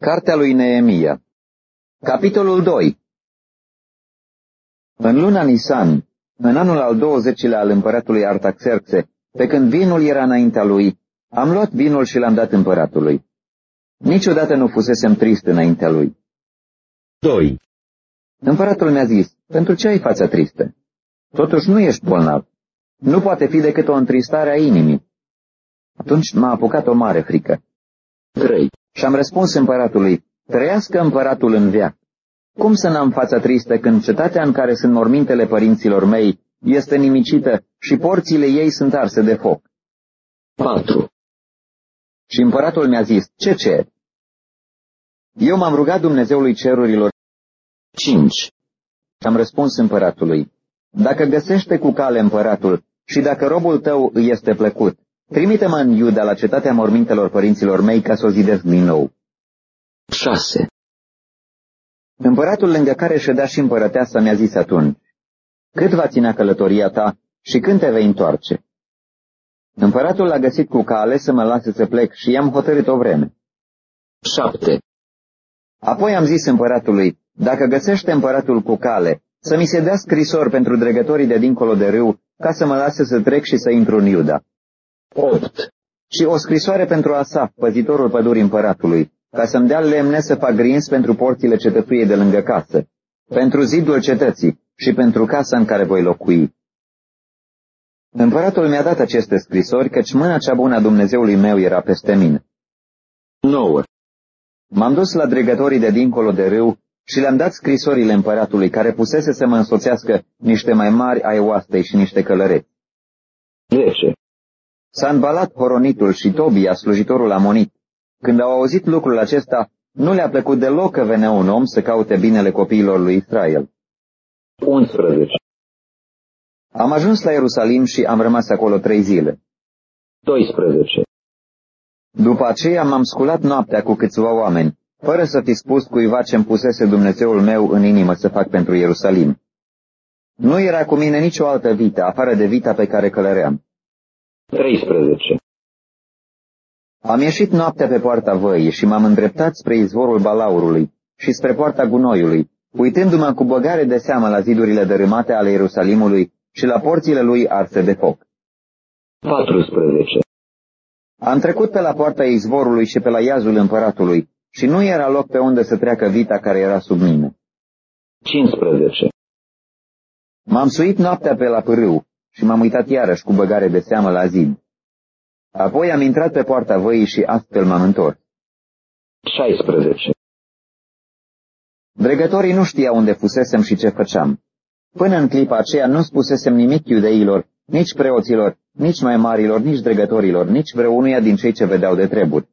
Cartea lui Neemia, capitolul 2. În luna Nisan, în anul al 20-lea al împăratului Artaxerxe, pe când vinul era înaintea lui, am luat vinul și l-am dat împăratului. Niciodată nu fusesem trist înaintea lui. 2. Împăratul mi-a zis, pentru ce ai fața tristă? Totuși nu ești bolnav. Nu poate fi decât o întristare a inimii. Atunci m-a apucat o mare frică. 3. Și am răspuns împăratului, trăiască împăratul în veac. Cum să n-am fața tristă când cetatea în care sunt mormintele părinților mei este nimicită și porțile ei sunt arse de foc? 4. Și împăratul mi-a zis, ce cer? Eu m-am rugat Dumnezeului cerurilor. 5. Și am răspuns împăratului, dacă găsește cu cale împăratul și dacă robul tău îi este plăcut, trimite-mă în Iuda la cetatea mormintelor părinților mei ca să o zidesc din nou. 6. Împăratul lângă care ședea și împărăteasa mi-a zis atunci, cât va ținea călătoria ta și când te vei întoarce? Împăratul l-a găsit cu cale să mă lase să plec și i-am hotărât o vreme. 7. Apoi am zis împăratului, dacă găsește împăratul cu cale, să mi se dea scrisori pentru dregătorii de dincolo de râu, ca să mă lase să trec și să intru în Iuda. 8. Și o scrisoare pentru Asaf, păzitorul pădurii împăratului, ca să-mi dea lemne să fac grins pentru porțile cetățuiei de lângă casă, pentru zidul cetății și pentru casa în care voi locui. Împăratul mi-a dat aceste scrisori, căci mâna cea bună a Dumnezeului meu era peste mine. 9. M-am dus la dregătorii de dincolo de râu și le-am dat scrisorile împăratului, care pusese să mă însoțească niște mai mari ai oastei și niște călăreți. 10. Sanbalat Horonitul și Tobia, slujitorul amonit, când au auzit lucrul acesta, nu le-a plăcut deloc că venea un om să caute binele copiilor lui Israel. 11. Am ajuns la Ierusalim și am rămas acolo 3 zile. 12. După aceea m-am sculat noaptea cu câțiva oameni, fără să fi spus cuiva ce-mi pusese Dumnezeul meu în inimă să fac pentru Ierusalim. Nu era cu mine nicio altă vită, afară de vita pe care călăream. 13. Am ieșit noaptea pe poarta văii și m-am îndreptat spre izvorul Balaurului și spre poarta Gunoiului, uitându-mă cu băgare de seamă la zidurile dărâmate ale Ierusalimului și la porțile lui arse de foc. 14. Am trecut pe la poarta izvorului și pe la iazul împăratului și nu era loc pe unde să treacă vita care era sub mine. 15. M-am suit noaptea pe la pârâu și m-am uitat iarăși cu băgare de seamă la zid. Apoi am intrat pe poarta văii și astfel m-am întors. 16. Dregătorii nu știau unde fusesem și ce făceam. Până în clipa aceea nu spusesem nimic iudeilor, nici preoților, nici mai marilor, nici dregătorilor, nici vreunuia din cei ce vedeau de treburi.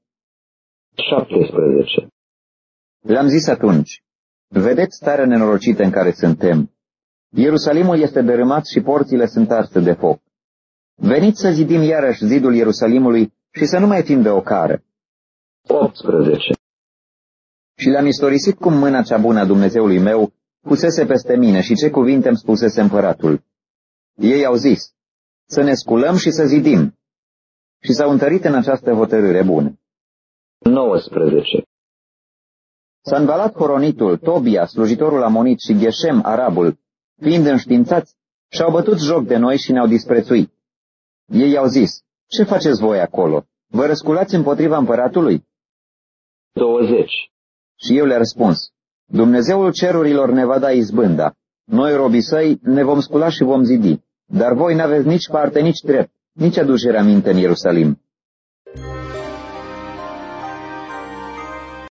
17. Le-am zis atunci, vedeți starea nenorocită în care suntem. Ierusalimul este dărâmat și porțile sunt arse de foc. Veniți să zidim iarăși zidul Ierusalimului și să nu mai fim de ocară. 18. Și le-am istorisit cum mâna cea bună a Dumnezeului meu pusese peste mine și ce cuvinte îmi spusese împăratul. Ei au zis, să ne sculăm și să zidim. Și s-au întărit în această hotărâre bună. 19. Sanbalat Horonitul, Tobia, slujitorul amonit și Geshem, arabul, fiind înștiințați, și-au bătut joc de noi și ne-au disprețuit. Ei au zis, ce faceți voi acolo? Vă răsculați împotriva împăratului? 20. Și eu le-am răspuns, Dumnezeul cerurilor ne va da izbânda. Noi, robii săi, ne vom scula și vom zidi, dar voi n-aveți nici parte, nici drept, nici aducerea minte în Ierusalim.